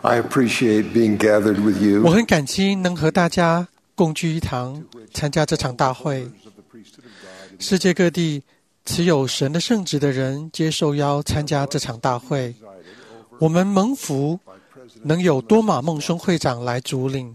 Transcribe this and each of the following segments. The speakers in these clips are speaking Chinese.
I appreciate being gathered with you. 我很感激能和大家共聚一堂，参加这场大会。世界各地持有神的圣职的人接受邀参加这场大会。我们蒙福能有多马孟松会长来主领。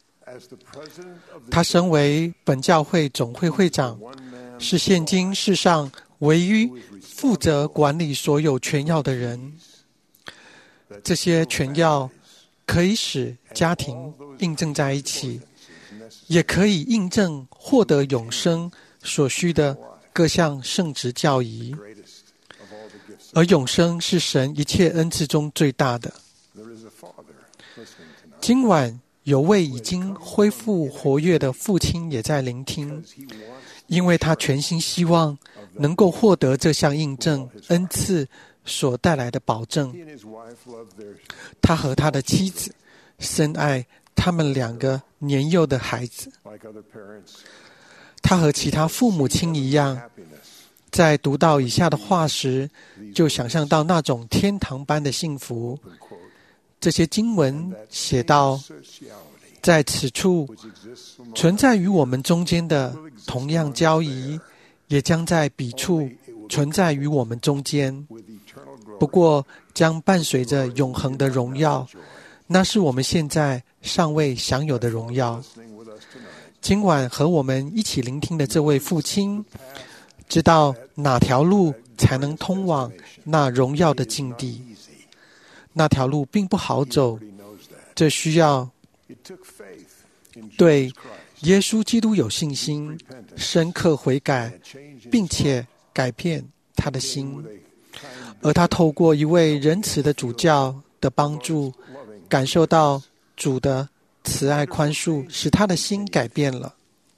他身为本教会总会会长，是现今世上唯一负责管理所有权要的人。这些权要可以使家庭印证在一起，也可以印证获得永生所需的各项圣职教仪，而永生是神一切恩赐中最大的。今晚有位已经恢复活跃的父亲也在聆听，因为他全心希望能够获得这项印证恩赐所带来的保证。他和他的妻子深爱他们2个年幼的孩子。他和其他父母亲一样，在读到以下的话时，就想象到那种天堂般的幸福。这些经文写道，在此处存在于我们中间的同样交谊，也将在彼处存在于我们中间，不过将伴随着永恒的荣耀，那是我们现在尚未享有的荣耀。今晚和我们一起聆听的这位父亲，知道哪条路才能通往那荣耀的境地。那条路并不好走，这需要对耶稣基督有信心，深刻悔改，并且改变他的心。而他透过一位仁慈的主教的帮助，感受到主的慈爱宽恕，使他的心改变了。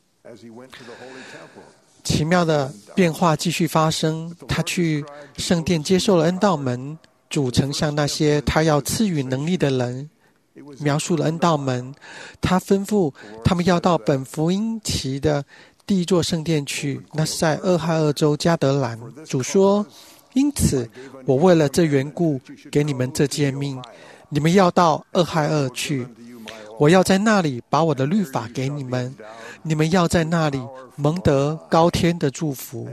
奇妙的变化继续发生，他去圣殿接受了恩道门，主曾向那些他要赐予能力的人描述了恩道门。他吩咐他们要到本福音期的第一座圣殿去，那是在俄亥俄州加德兰。主说，因此我为了这缘故给你们这诫命，你们要到俄亥俄去，我要在那里把我的律法给你们，你们要在那里蒙得高天的祝福。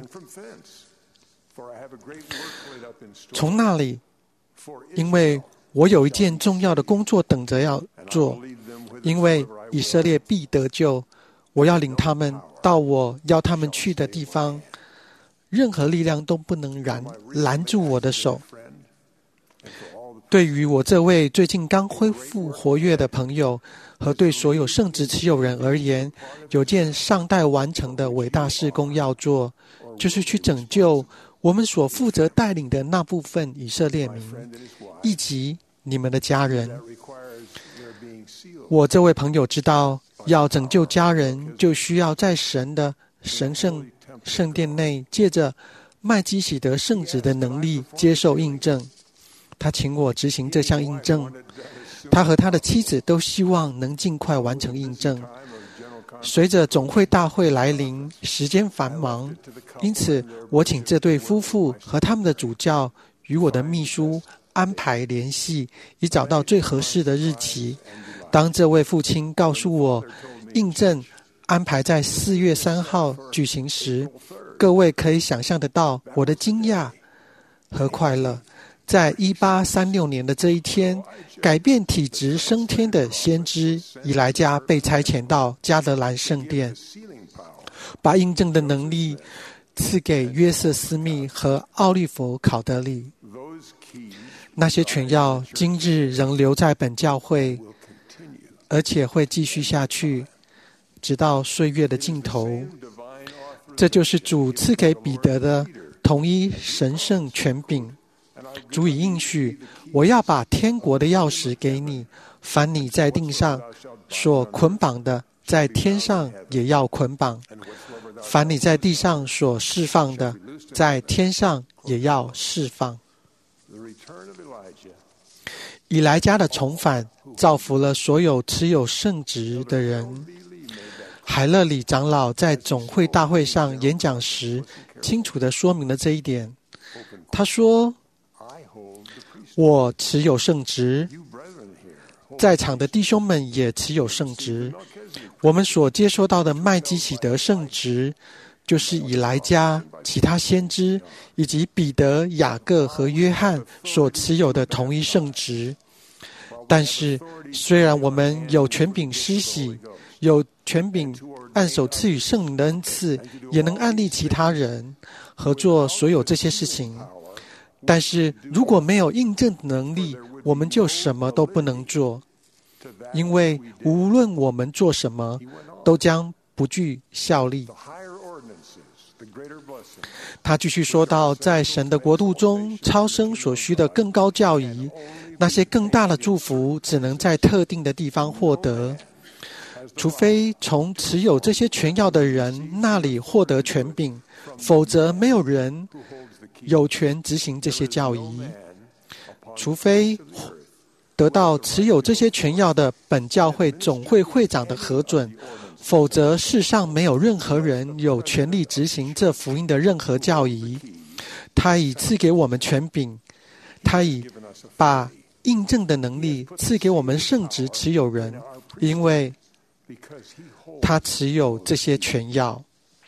从那里，因为我有一件重要的工作等着要做，因为以色列必得救，我要领他们到我要他们去的地方，任何力量都不能拦住我的手。对于我这位最近刚恢复活跃的朋友，和对所有圣职持有人而言，有件尚待完成的伟大事工要做，就是去拯救我们所负责带领的那部分以色列民，以及你们的家人。我这位朋友知道，要拯救家人，就需要在神的神圣殿内，借着麦基洗德圣旨的能力接受印证。他请我执行这项印证，他和他的妻子都希望能尽快完成印证。随着总会大会来临，时间繁忙，因此我请这对夫妇和他们的主教与我的秘书安排联系，以找到最合适的日期。当这位父亲告诉我印证安排在4月3号举行时，各位可以想象得到我的惊讶和快乐。在1836年的这一天，改变体质升天的先知以莱加被差遣到加德兰圣殿，把印证的能力赐给约瑟斯密和奥利弗考德里。那些权要今日仍留在本教会，而且会继续下去，直到岁月的尽头。这就是主赐给彼得的同一神圣权柄。主已应许，我要把天国的钥匙给你，凡你在地上所捆绑的，在天上也要捆绑；凡你在地上所释放的，在天上也要释放。以莱加的重返造福了所有持有圣职的人。海勒里长老在总会大会上演讲时清楚地说明了这一点。他说，我持有圣职， 在场的弟兄们也持有圣职。我们所接收到的麦基洗德圣职，就是以莱加、其他先知以及彼得、雅各和约翰所持有的同一圣职。但是，虽然我们有权柄施洗，有权柄按手赐予圣灵的恩赐，也能按立其他人合作所有这些事情，但是如果没有印证的能力，我们就什么都不能做，因为无论我们做什么，都将不具效力。他继续说到，在神的国度中，超生所需的更高教义，那些更大的祝福，只能在特定的地方获得，除非从持有这些权要的人那里获得权柄，否则没有人有权执行这些教义。除非得到持有这些权要的本教会总会会长的核准，否则世上没有任何人有权利执行这福音的任何教义。他已赐给我们权柄，他已把印证的能力赐给我们圣职持有人，因为他持有这些权要。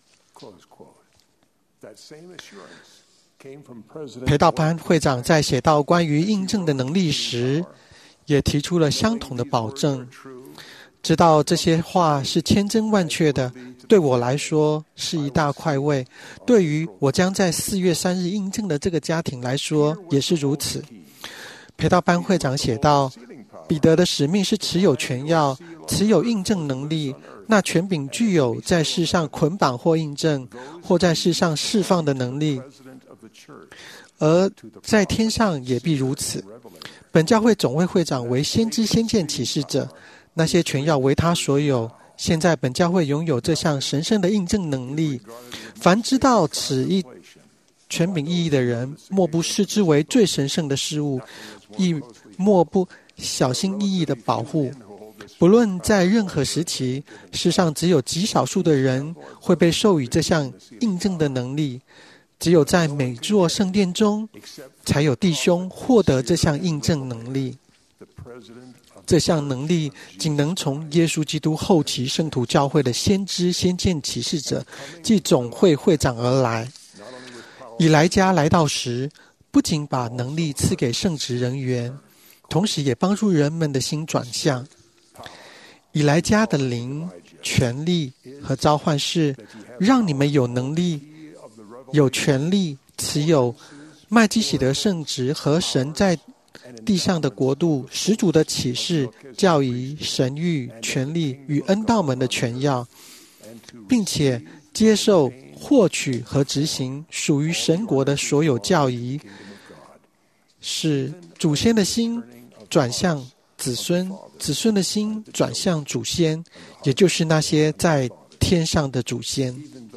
裴道潘会长在写到关于印证的能力时，也提出了相同的保证。知道这些话是千真万确的，对我来说是一大快慰。对于我将在4月3日印证的这个家庭来说，也是如此。裴道潘会长写道，彼得的使命是持有权要，持有印证能力。那权柄具有在世上捆绑或印证，或在世上释放的能力，而在天上也必如此。本教会总会会长为先知先见启示者，那些权要为他所有。现在本教会拥有这项神圣的印证能力，凡知道此一权柄意义的人，莫不视之为最神圣的事物，亦莫不小心翼翼的保护。不论在任何时期，世上只有极少数的人会被授予这项印证的能力，只有在每座圣殿中，才有弟兄获得这项印证能力。这项能力仅能从耶稣基督后期圣徒教会的先知先见启示者，即总会会长而来。以莱加来到时，不仅把能力赐给圣职人员，同时也帮助人们的心转向。以莱加的灵、权力和召唤是让你们有能力、有权力持有麦基洗德圣职和神在地上的国度始祖的启示、教义、神谕、权力与恩道门的权要，并且接受、获取和执行属于神国的所有教义，使祖先的心转向子孙，子孙的心转向祖先，也就是那些在天上的祖先。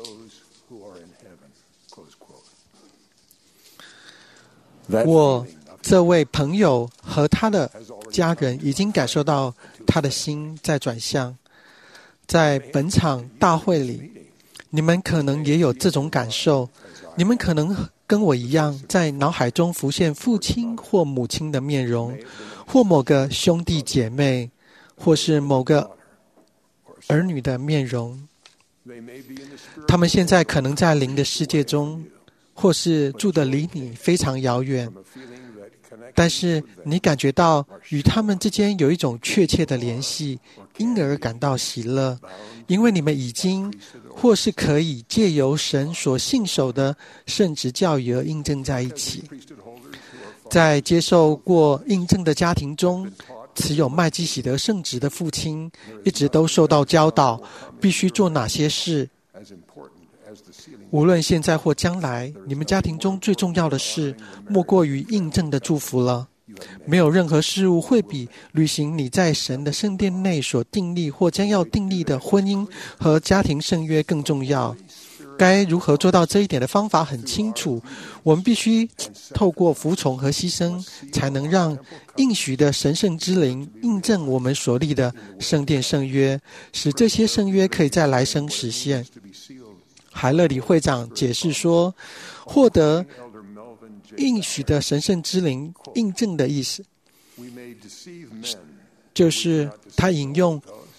我这位朋友和他的家人已经感受到他的心在转向。在本场大会里，你们可能也有这种感受，你们可能跟我一样，在脑海中浮现父亲或母亲的面容，或某个兄弟姐妹，或是某个儿女的面容。他们现在可能在灵的世界中，或是住得离你非常遥远，但是你感觉到与他们之间有一种确切的联系，因而感到喜乐，因为你们已经或是可以借由神所信守的圣职教义而印证在一起。在接受过印证的家庭中，持有麦基洗德圣职的父亲一直都受到教导，必须做哪些事。无论现在或将来，你们家庭中最重要的事，莫过于印证的祝福了。没有任何事物会比履行你在神的圣殿内所订立或将要订立的婚姻和家庭圣约更重要。该如何做到这一点的方法很清楚，我们必须透过服从和牺牲，才能让应许的神圣之灵印证我们所立的圣殿圣约，使这些圣约可以在来生实现。海勒里会长解释说，获得应许的神圣之灵印证的意思就是他引用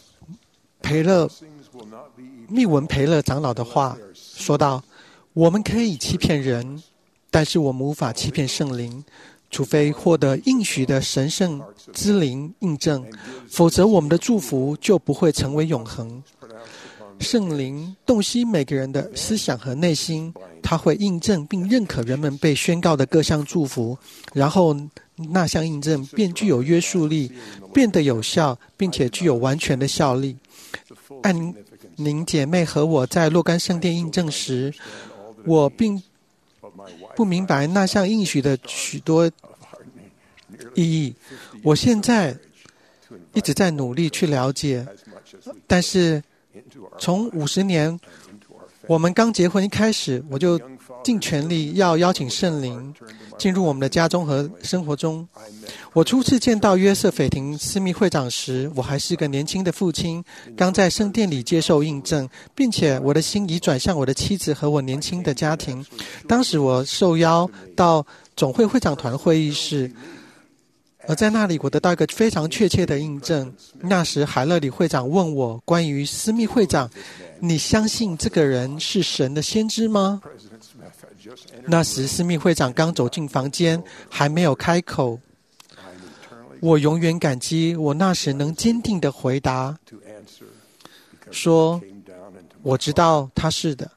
密文培勒长老的话，说道：我们可以欺骗人，但是我们无法欺骗圣灵，除非获得应许的神圣之灵印证，否则我们的祝福就不会成为永恒。圣灵洞悉每个人的思想和内心，他会印证并认可人们被宣告的各项祝福，然后那项印证便具有约束力，变得有效，并且具有完全的效力。按您姐妹和我在若干圣殿印证时，我并不明白那项应许的许多意义。我现在一直在努力去了解，但是从50年我们刚结婚一开始，我就尽全力要邀请圣灵进入我们的家中和生活中。我初次见到约瑟斐廷私密会长时，我还是个年轻的父亲，刚在圣殿里接受印证，并且我的心已转向我的妻子和我年轻的家庭。当时我受邀到总会会长团会议室，而在那里我得到一个非常确切的印证。那时海勒里会长问我关于私密会长，你相信这个人是神的先知吗？那时私密会长刚走进房间，还没有开口。我永远感激我那时能坚定地回答说，我知道他是的。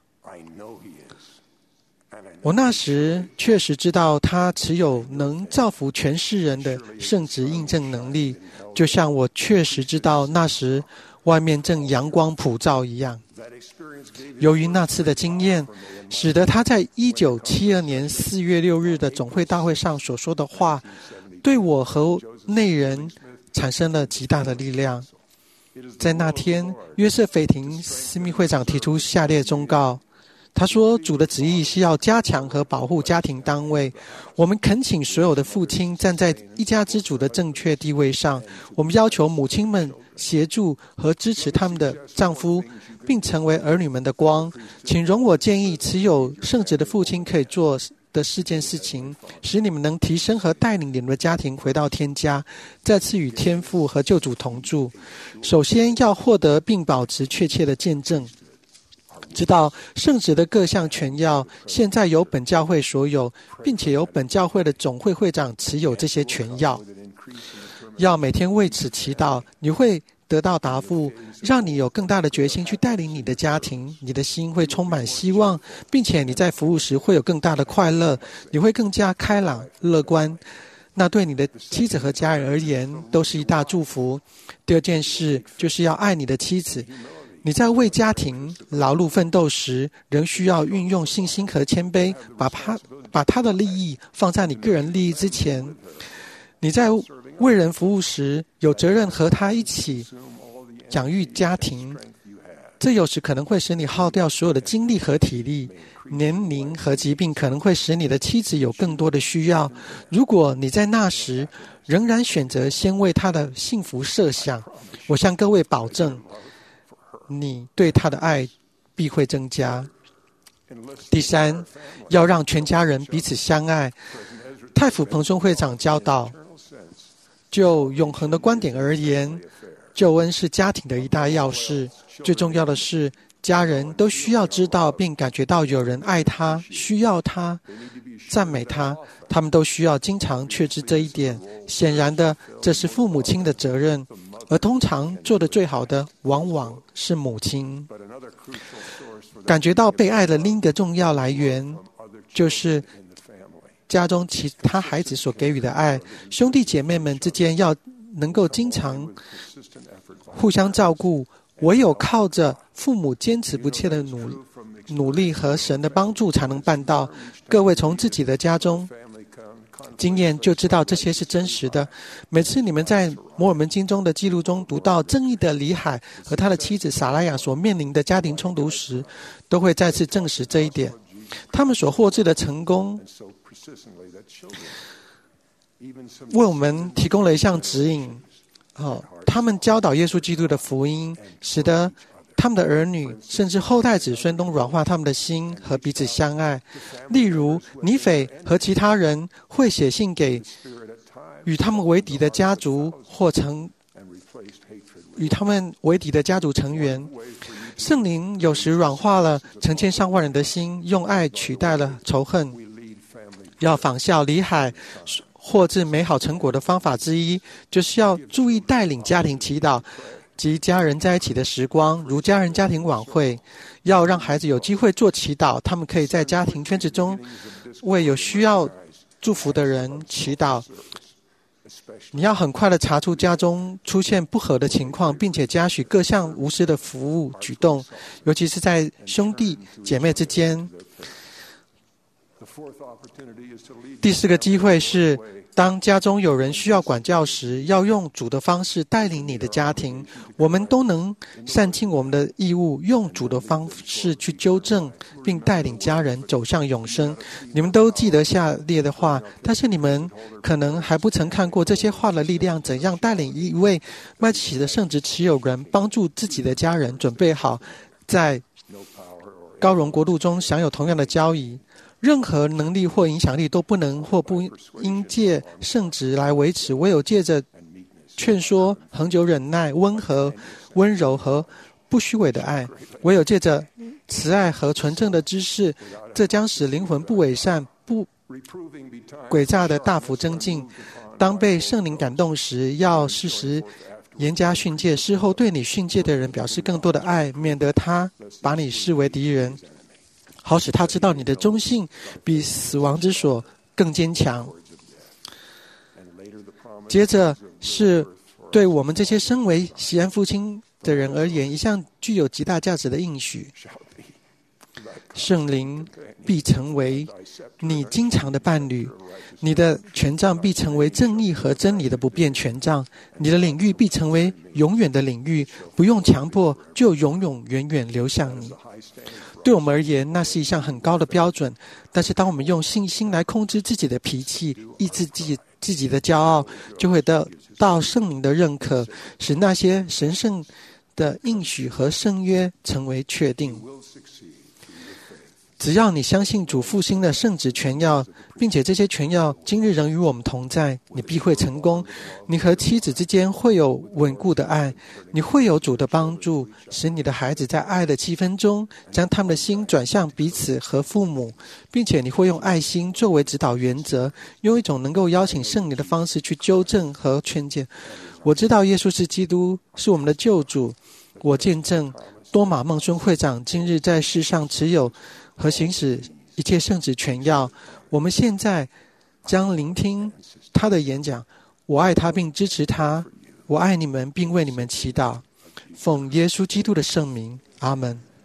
我那时确实知道他持有能造福全世人的圣职印证能力，就像我确实知道那时外面正阳光普照一样。由于那次的经验，使得他在1972年4月6日的总会大会上所说的话，对我和内人产生了极大的力量。在那天，约瑟斐廷私密会长提出下列忠告。他说，主的旨意是要加强和保护家庭单位。我们恳请所有的父亲站在一家之主的正确地位上。我们要求母亲们协助和支持他们的丈夫，并成为儿女们的光。请容我建议持有圣职的父亲可以做的4件事情，使你们能提升和带领你们的家庭回到天家，再次与天父和救主同住。首先要获得并保持确切的见证，知道圣职的各项权要现在由本教会所有，并且由本教会的总会会长持有这些权要。要每天为此祈祷，你会得到答复，让你有更大的决心去带领你的家庭。你的心会充满希望，并且你在服务时会有更大的快乐，你会更加开朗乐观。那对你的妻子和家人而言都是一大祝福。第二件事就是要爱你的妻子。你在为家庭劳碌奋斗时，仍需要运用信心和谦卑，把他的利益放在你个人利益之前。你在为人服务时，有责任和他一起养育家庭，这有时可能会使你耗掉所有的精力和体力。年龄和疾病可能会使你的妻子有更多的需要。如果你在那时仍然选择先为她的幸福设想，我向各位保证，你对她的爱必会增加。第三，要让全家人彼此相爱。太府彭松会长教导，就永恒的观点而言，救恩是家庭的一大要事。最重要的是，家人都需要知道并感觉到有人爱他、需要他、赞美他，他们都需要经常确知这一点。显然的，这是父母亲的责任，而通常做得最好的往往是母亲。感觉到被爱的另一个重要来源，就是家中其他孩子所给予的爱。兄弟姐妹们之间要能够经常互相照顾，唯有靠着父母坚持不懈的努力和神的帮助才能办到。各位从自己的家中经验就知道这些是真实的。每次你们在摩尔门经中的记录中读到正义的里海和他的妻子撒拉雅所面临的家庭冲突时，都会再次证实这一点。他们所获致的成功为我们提供了一项指引。他们教导耶稣基督的福音，使得他们的儿女甚至后代子孙都软化他们的心和彼此相爱。例如，尼斐和其他人会写信给与他们为敌的家族或与他们为敌的家族成员。圣灵有时软化了成千上万人的心，用爱取代了仇恨。要仿效李海获致美好成果的方法之一，就是要注意带领家庭祈祷及家人在一起的时光，如家人家庭晚会。要让孩子有机会做祈祷，他们可以在家庭圈子中为有需要祝福的人祈祷。你要很快地查出家中出现不和的情况，并且嘉许各项无私的服务举动，尤其是在兄弟姐妹之间。第4个机会是，当家中有人需要管教时，要用主的方式带领你的家庭。我们都能善尽我们的义务，用主的方式去纠正并带领家人走向永生。你们都记得下列的话，但是你们可能还不曾看过这些话的力量怎样带领一位麦基洗德圣职持有人帮助自己的家人准备好在高荣国度中享有同样的交易。任何能力或影响力都不能或不应借圣职来维持，唯有借着劝说、恒久忍耐、温和、温柔和不虚伪的爱，唯有借着慈爱和纯正的知识，这将使灵魂不伪善、不诡诈的大幅增进。当被圣灵感动时，要适时严加训诫，事后对你训诫的人表示更多的爱，免得他把你视为敌人，好使他知道你的忠信比死亡之锁更坚强。接着是对我们这些身为喜安父亲的人而言一项具有极大价值的应许：圣灵必成为你经常的伴侣，你的权杖必成为正义和真理的不变权杖，你的领域必成为永远的领域，不用强迫就永永远远流向你。对我们而言，那是一项很高的标准，但是当我们用信心来控制自己的脾气，抑制自己的骄傲，就会得到圣灵的认可，使那些神圣的应许和圣约成为确定。只要你相信主复兴的圣职全要，并且这些全要今日仍与我们同在，你必会成功。你和妻子之间会有稳固的爱，你会有主的帮助，使你的孩子在爱的气氛中将他们的心转向彼此和父母，并且你会用爱心作为指导原则，用一种能够邀请圣灵的方式去纠正和劝诫。我知道耶稣是基督，是我们的救主。我见证多马孟孙会长今日在世上持有和行使一切圣职全要。我们现在将聆听他的演讲。我爱他并支持他，我爱你们并为你们祈祷。奉耶稣基督的圣名，阿们。